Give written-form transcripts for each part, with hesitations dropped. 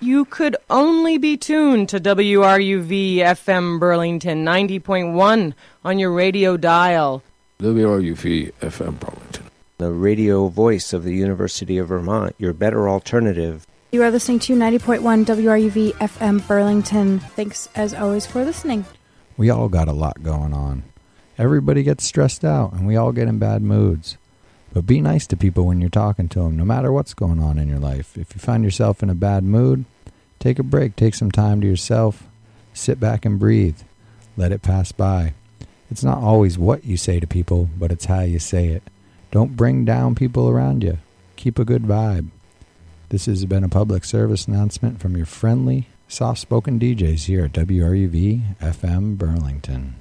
You could only be tuned to WRUV FM Burlington 90.1 on your radio dial. WRUV FM Burlington. The radio voice of the University of Vermont, your better alternative. You are listening to 90.1 WRUV FM Burlington. Thanks, as always, for listening. We all got a lot going on. Everybody gets stressed out, and we all get in bad moods. But be nice to people when you're talking to them, no matter what's going on in your life. If you find yourself in a bad mood, take a break. Take some time to yourself. Sit back and breathe. Let it pass by. It's not always what you say to people, but it's how you say it. Don't bring down people around you. Keep a good vibe. This has been a public service announcement from your friendly, soft-spoken DJs here at WRUV FM Burlington.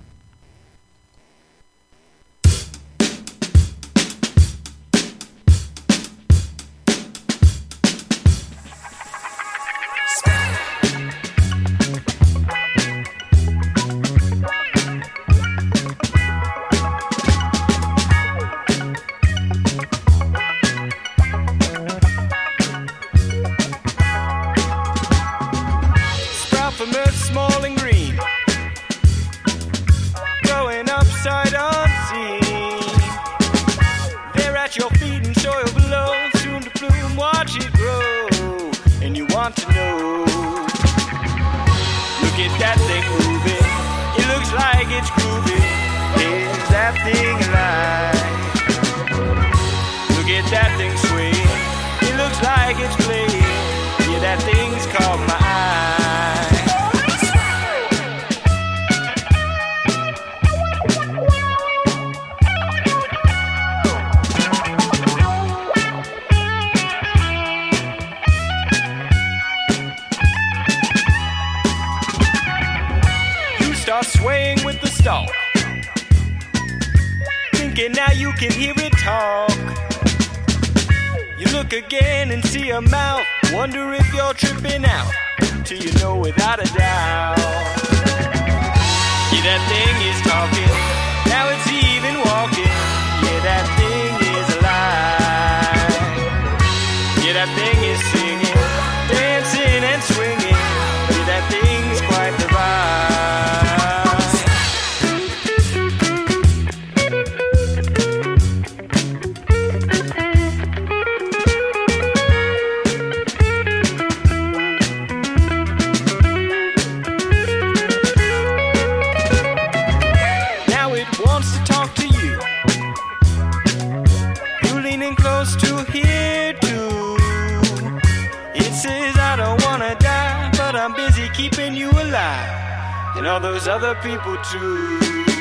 People too.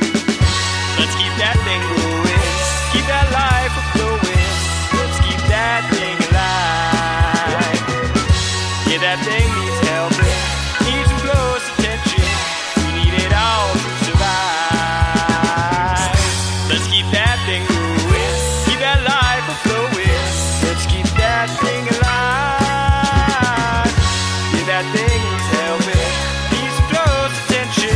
Let's keep that thing going. Keep that life flowing. Let's keep that thing alive. Yeah, that thing needs helping. Needs some close attention. We need it all to survive. Let's keep that thing going. Keep that life flowing. Let's keep that thing alive. Yeah, that thing needs helping. Needs some close attention.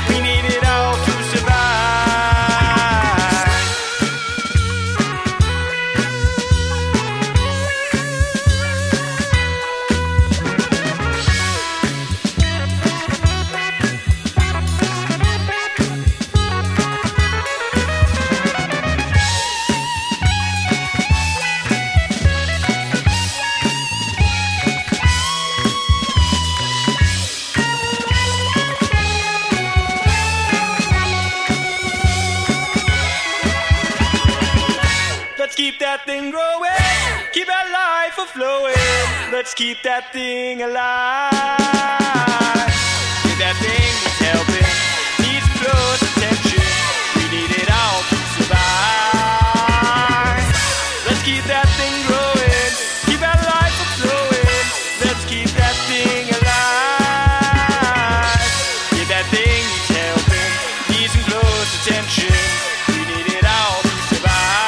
Let's keep that thing alive. Yeah, that thing needs helping, needs close attention. We need it all to survive. Let's keep that thing growing, keep that life flowing. Let's keep that thing alive. Yeah, that thing needs helping, needs some close attention. We need it all to survive.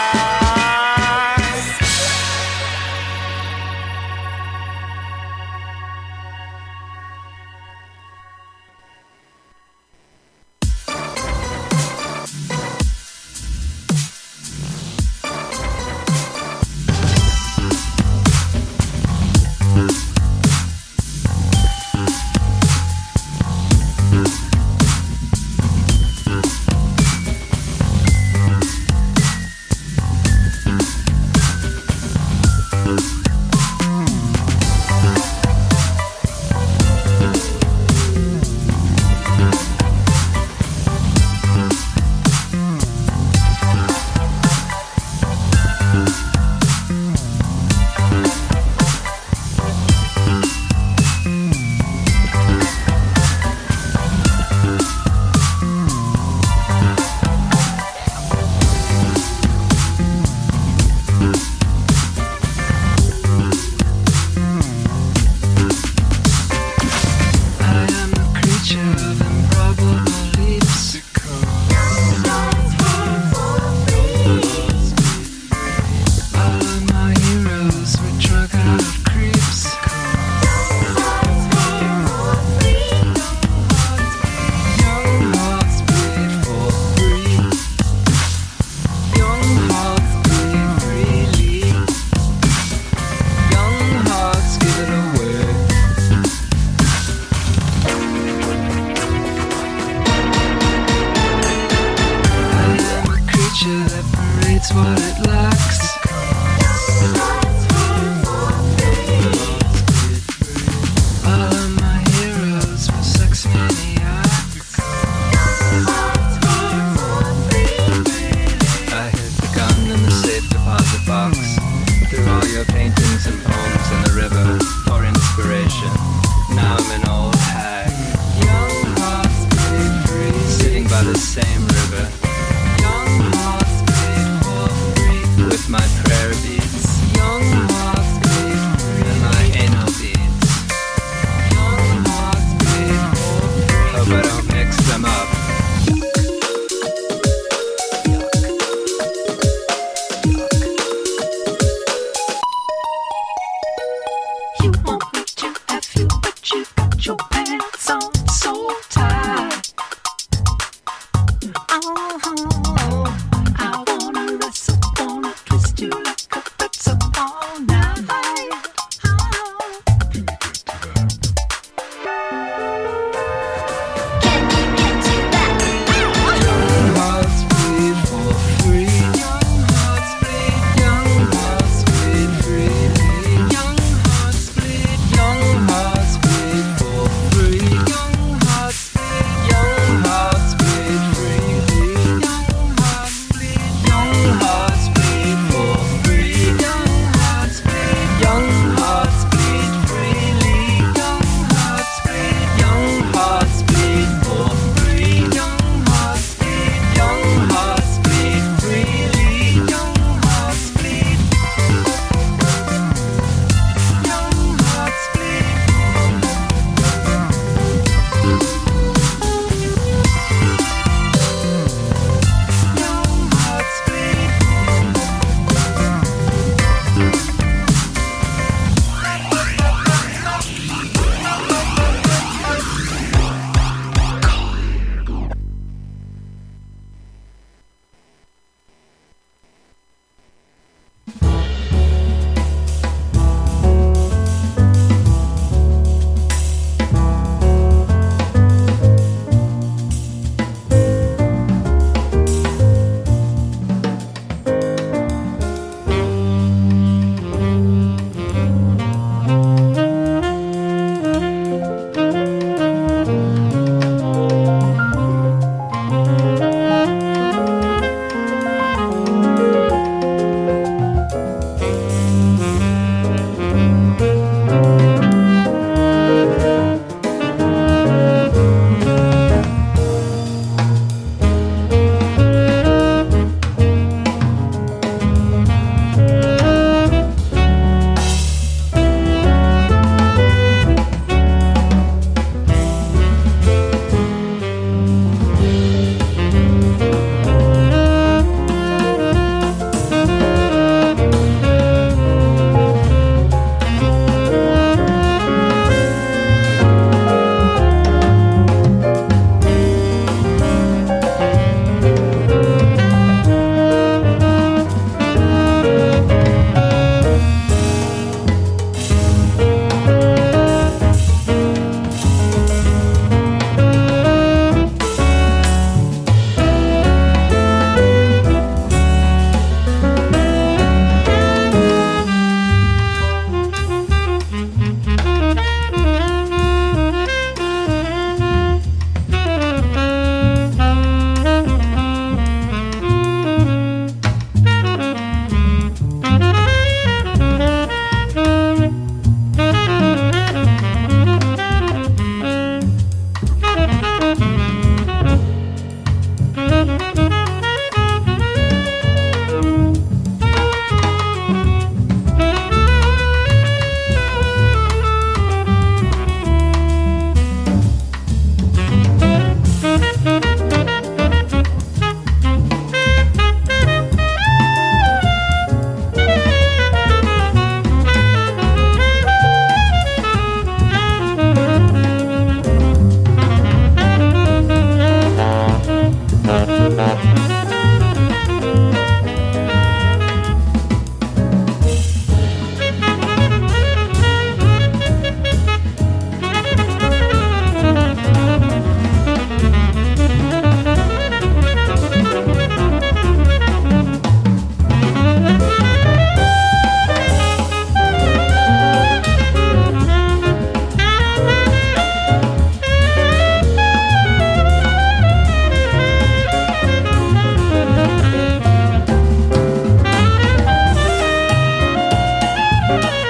Bye.